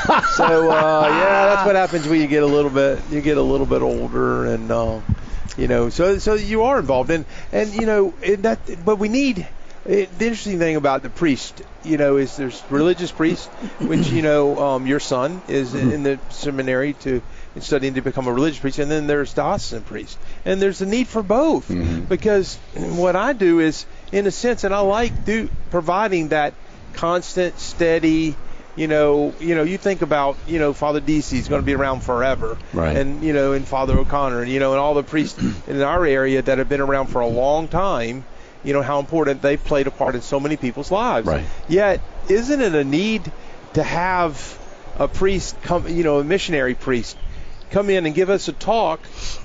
uh, yeah, that's what happens when you get a little bit, you get a little bit older, and uh, you know, so so you are involved, and and you know, in that, but we need. It, the interesting thing about the priest, you know, is there's religious priests, which, you know, um, your son is in, in the seminary to studying to become a religious priest, and then there's diocesan priest. And there's a need for both, mm-hmm. because what I do is, in a sense, and I like do, providing that constant, steady, you know, you know, you think about, you know, Father Deasy is going to be around forever, right? And you know, and Father O'Connor, and you know, and all the priests in our area that have been around for a long time. You know, how important they've played a part in so many people's lives. Right. Yet, isn't it a need to have a priest come, you know, a missionary priest come in and give us a talk,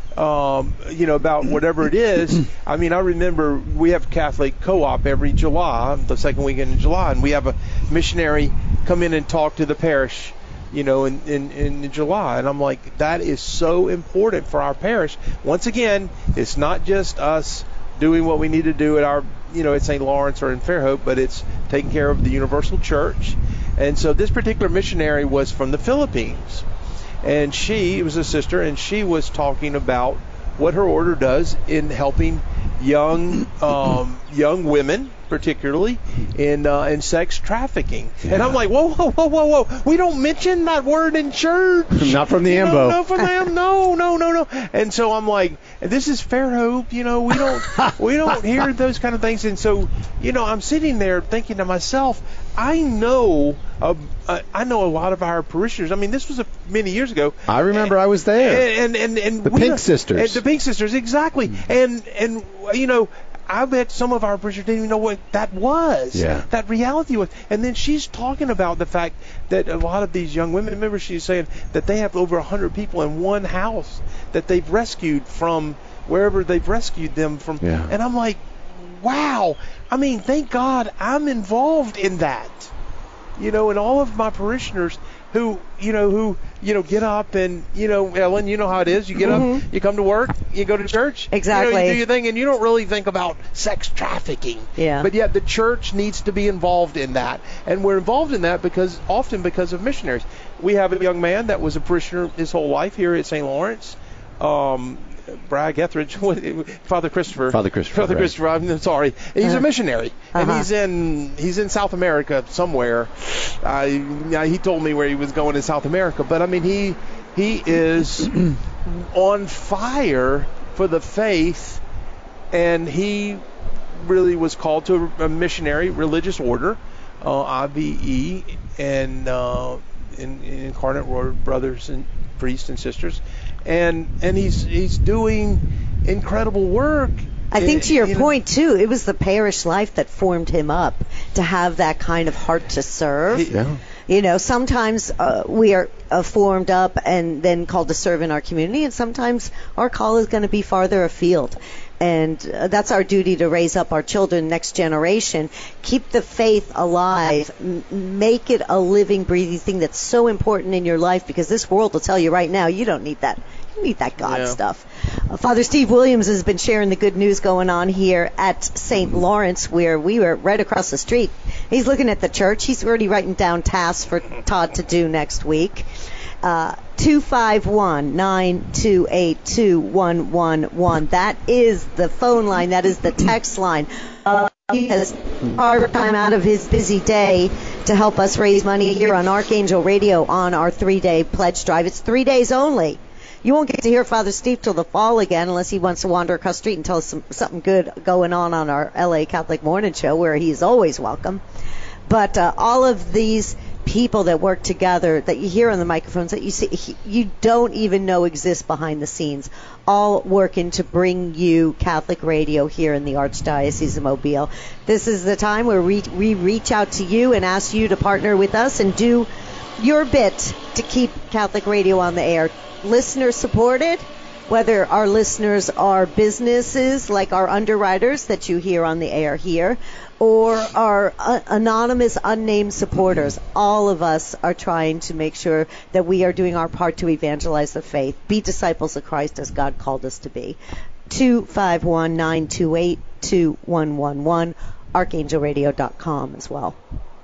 um, you know, about whatever it is? I mean, I remember we have Catholic co-op every July, the second weekend in July, and we have a missionary come in and talk to the parish, you know, in, in, in July. And I'm like, that is so important for our parish. Once again, it's not just us doing what we need to do at our, you know, at Saint Lawrence or in Fairhope, but it's taking care of the universal church. And so this particular missionary was from the Philippines, and she was a sister, and she was talking about what her order does in helping young um, young women, particularly in uh, in sex trafficking. Yeah. And I'm like, whoa, whoa, whoa, whoa, whoa! We don't mention that word in church. Not from the you A M B know, O. No, from the A M B O. No, no, no, no. And so I'm like, this is Fairhope. You know, we don't we don't hear those kind of things. And so, you know, I'm sitting there thinking to myself, I know, uh, uh, I know a lot of our parishioners. I mean, this was a, many years ago. I remember and, I was there. And and and, and the we, Pink Sisters. And the Pink Sisters, exactly. And and you know, I bet some of our parishioners didn't even know what that was. Yeah. That reality was. And then she's talking about the fact that a lot of these young women, remember she's saying that they have over one hundred people in one house that they've rescued from wherever they've rescued them from. Yeah. And I'm like, wow. I mean, thank God I'm involved in that. You know, and all of my parishioners who, you know, who, you know, get up and, you know, Ellen, you know how it is. You get mm-hmm. up, you come to work, you go to church. Exactly. You know, you do your thing, and you don't really think about sex trafficking. Yeah. But yet the church needs to be involved in that. And we're involved in that because, often because of missionaries. We have a young man that was a parishioner his whole life here at Saint Lawrence. Um, Bragg Etheridge, Father Christopher. Father Christopher. Father right. Christopher. I'm sorry. He's uh-huh. a missionary, and uh-huh. he's in he's in South America somewhere. Uh, he told me where he was going in South America, but I mean he he is on fire for the faith, and he really was called to a missionary religious order, uh, I B E, and uh, in, in Incarnate Word brothers and priests and sisters. And and he's he's doing incredible work. I think to your you point, too, it was the parish life that formed him up to have that kind of heart to serve. He, yeah. You know, sometimes uh, we are uh, formed up and then called to serve in our community, and sometimes our call is going to be farther afield. And uh, that's our duty to raise up our children, next generation, keep the faith alive, m- make it a living, breathing thing that's so important in your life, because this world will tell you right now, you don't need that. You need that God yeah. stuff. Uh, Father Steve Williams has been sharing the good news going on here at Saint Lawrence, where we were right across the street. He's looking at the church. He's already writing down tasks for Todd to do next week. Uh, two five one, nine two eight two, one one one. That is the phone line. That is the text line. Uh, he has carved time out of his busy day to help us raise money here on Archangel Radio on our three-day pledge drive. It's three days only. You won't get to hear Father Steve till the fall again, unless he wants to wander across the street and tell us some, something good going on on our L A Catholic Morning Show, where he is always welcome. But uh, all of these people that work together that you hear on the microphones that you see, you don't even know exist behind the scenes, all working to bring you Catholic radio here in the Archdiocese of Mobile. This is the time where we, we reach out to you and ask you to partner with us and do your bit to keep Catholic radio on the air. Listener supported, whether our listeners are businesses like our underwriters that you hear on the air here, or our uh, anonymous, unnamed supporters. All of us are trying to make sure that we are doing our part to evangelize the faith, be disciples of Christ as God called us to be. two five one, nine two eight, two one one one, archangel radio dot com as well.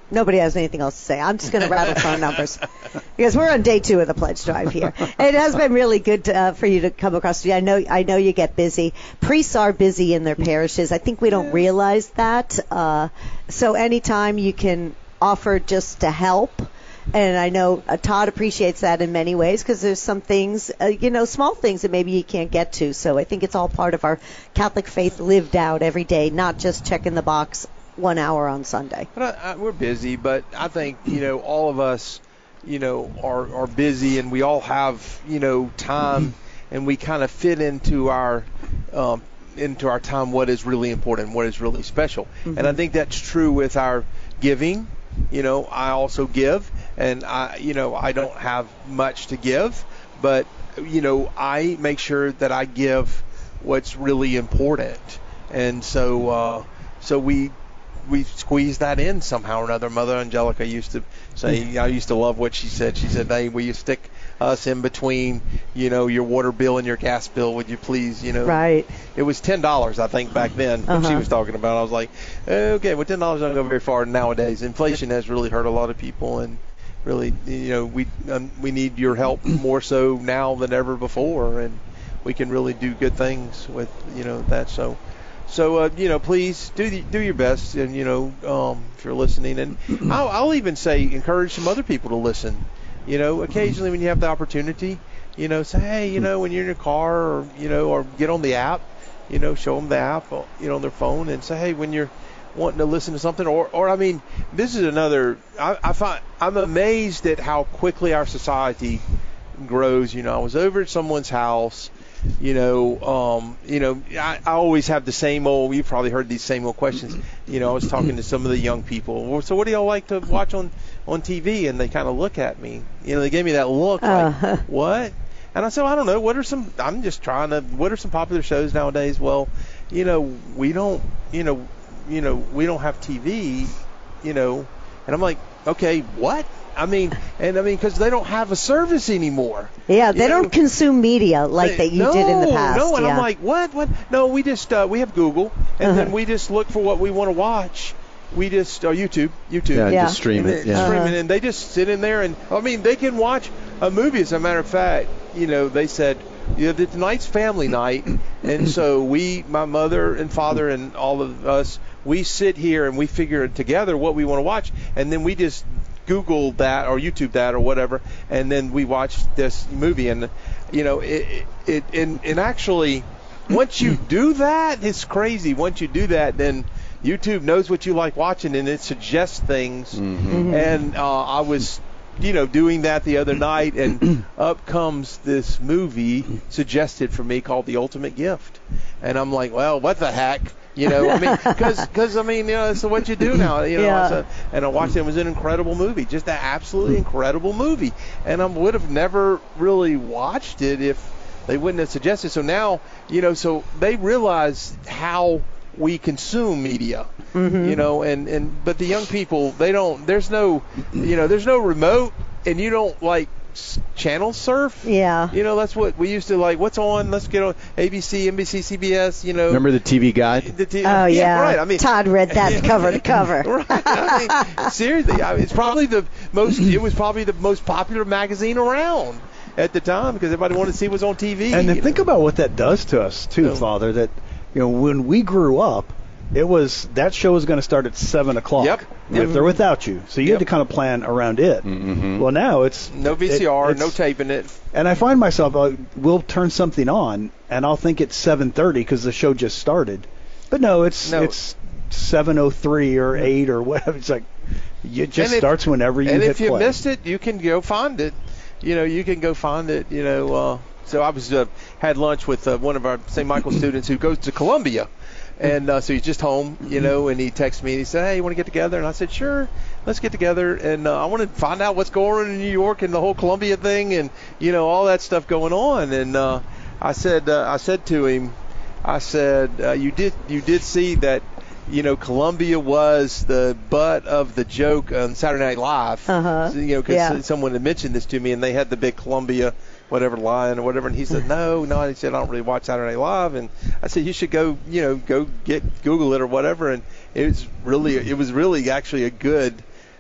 Nobody has anything else to say. I'm just going to rattle through our numbers because we're on day two of the pledge drive here. It has been really good to, uh, for you to come across. I know, I know you get busy. Priests are busy in their parishes. I think we don't realize that. Uh, so anytime you can offer just to help. And I know uh, Todd appreciates that in many ways because there's some things, uh, you know, small things that maybe you can't get to. So I think it's all part of our Catholic faith lived out every day, not just checking the box one hour on Sunday. But I, I, we're busy, but I think, you know, all of us, you know, are, are busy, and we all have, you know, time, and we kind of fit into our um, into our time what is really important, what is really special. Mm-hmm. And I think that's true with our giving. You know, I also give, and I, you know, I don't have much to give, but, you know, I make sure that I give what's really important. And so, uh, so we, we squeeze that in somehow or another. Mother Angelica used to say, I used to love what she said. She said, hey, will you stick us in between, you know, your water bill and your gas bill, would you please, you know? Right. It was ten dollars, I think, back then when uh-huh. she was talking about it. I was like, okay, well, ten dollars doesn't go very far nowadays. Inflation has really hurt a lot of people, and really, you know, we um, we need your help more so now than ever before, and we can really do good things with, you know, that. So, so uh, you know, please do the, do your best, and, you know, um, if you're listening, and I'll, I'll even say encourage some other people to listen. You know, occasionally when you have the opportunity, you know, say, hey, you know, when you're in your car, or, you know, or get on the app, you know, show them the app, you know, on their phone, and say, hey, when you're wanting to listen to something, or, or I mean, this is another, I, I find, I'm amazed at how quickly our society grows. You know, I was over at someone's house, you know, um, you know, I, I always have the same old, you've probably heard these same old questions. You know, I was talking to some of the young people. Well, so what do y'all like to watch on, on T V? And they kind of look at me. You know, they gave me that look like, uh. what? And I said, well, I don't know. What are some, I'm just trying to, what are some popular shows nowadays? Well, you know, we don't, you know, you know, we don't have T V, you know. And I'm like, okay, what? I mean, and I mean, because they don't have a service anymore. Yeah, they you don't know? consume media like they, that you no, did in the past. No, and yeah. I'm like, what? What? No, we just uh, we have Google, and uh-huh. then we just look for what we want to watch. We just, or YouTube, YouTube. Yeah, yeah. just stream it. Yeah. Stream Uh-huh. it, and they just sit in there, and I mean, they can watch a movie. As a matter of fact, you know, they said, you know, tonight's family night, and so we, my mother and father and all of us, we sit here and we figure together what we want to watch, and then we just Google that or YouTube that or whatever, and then we watch this movie. And you know, it, it, and, and actually, once you do that, it's crazy. Once you do that, then YouTube knows what you like watching, and it suggests things. Mm-hmm. And uh, I was, you know, doing that the other night, and up comes this movie suggested for me called The Ultimate Gift, and I'm like, well, what the heck? You know, I mean, because, I mean, you know, so what you do now, you know, yeah. so, and I watched it. It was an incredible movie, just an absolutely incredible movie. And I would have never really watched it if they wouldn't have suggested. So now, you know, so they realize how we consume media, mm-hmm. you know, and, and, but the young people, they don't, there's no, you know, there's no remote, and you don't like channel surf. Yeah. You know, that's what we used to like. What's on? Let's get on A B C, N B C, C B S. You know. Remember the T V Guide? The t- Oh yeah. yeah. Right. I mean, Todd read that cover to cover. Right. I mean, seriously, I mean, it's probably the most. It was probably the most popular magazine around at the time because everybody wanted to see what was on T V. And then think know? about what that does to us too, Oh. Father. That you know, when we grew up, it was that show was going to start at seven o'clock. Yep. With Yep. or without you, so you Yep. had to kind of plan around it. Mm-hmm. Well, now it's No V C R, it, no it's- taping it. And I find myself, uh, we'll turn something on, and I'll think it's seven thirty because the show just started. But no, it's No. it's seven oh three or eight or whatever. It's like it just And if- starts whenever you and hit if you play. missed it, you can go find it. You know, you can go find it. You know, uh, so I was uh, had lunch with uh, one of our Saint Michael students who goes to Columbia. And uh, so he's just home, you know, and he texted me and he said, hey, you want to get together? And I said, sure, let's get together. And uh, I want to find out what's going on in New York and the whole Columbia thing and, you know, all that stuff going on. And uh, I said uh, I said to him, I said, uh, you did you did see that, you know, Columbia was the butt of the joke on Saturday Night Live. Uh-huh. So, you know, because Yeah. someone had mentioned this to me and they had the big Columbia whatever line or whatever, and he said no no he said I don't really watch Saturday Night Live, and I said you should go, you know, go get Google it or whatever, and it was really it was really actually a good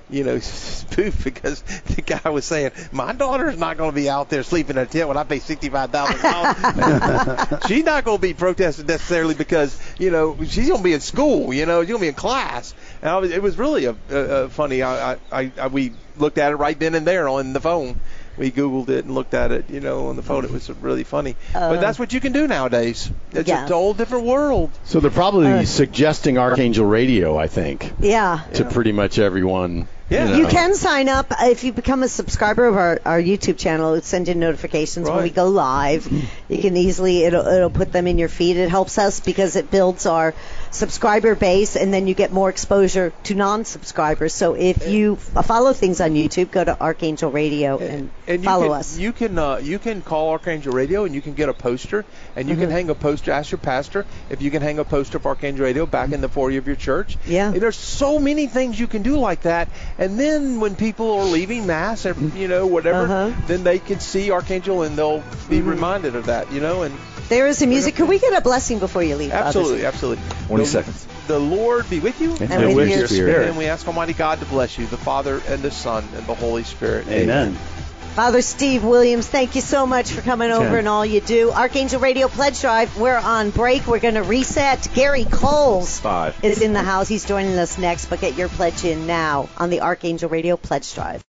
you know, spoof because the guy was saying, my daughter's not going to be out there sleeping in a tent when I pay sixty-five thousand dollars. She's not going to be protesting necessarily because, you know, she's going to be in school, you know, she's going to be in class. And I was, it was really a, a, a funny. I, I, I, we looked at it right then and there on the phone. We Googled it and looked at it, you know, on the phone. It was really funny. Uh, but that's what you can do nowadays. It's yeah. a whole different world. So they're probably uh, suggesting Archangel Radio, I think. Yeah. To yeah. pretty much everyone. Yeah. You, know. You can sign up if you become a subscriber of our, our YouTube channel. It'll send you notifications right. when we go live. You can easily, it'll, it'll put them in your feed. It helps us because it builds our subscriber base, and then you get more exposure to non-subscribers. So if you follow things on YouTube, go to Archangel Radio and, and you follow can, us. You can uh, you can call Archangel Radio and you can get a poster, and you mm-hmm. can hang a poster. Ask your pastor if you can hang a poster of Archangel Radio back in the foyer of your church. Yeah. And there's so many things you can do like that. And then when people are leaving Mass or, you know, whatever, uh-huh. then they can see Archangel and they'll be mm-hmm. reminded of that, you know. And there is some music. Could we get a blessing before you leave? Absolutely, absolutely. twenty the, seconds. The Lord be with you. And, and with your spirit. spirit. And we ask Almighty God to bless you, the Father and the Son and the Holy Spirit. Amen. Amen. Father Steve Williams, thank you so much for coming over okay. and all you do. Archangel Radio Pledge Drive, we're on break. We're going to reset. Gary Coles Five. is in the house. He's joining us next, but get your pledge in now on the Archangel Radio Pledge Drive.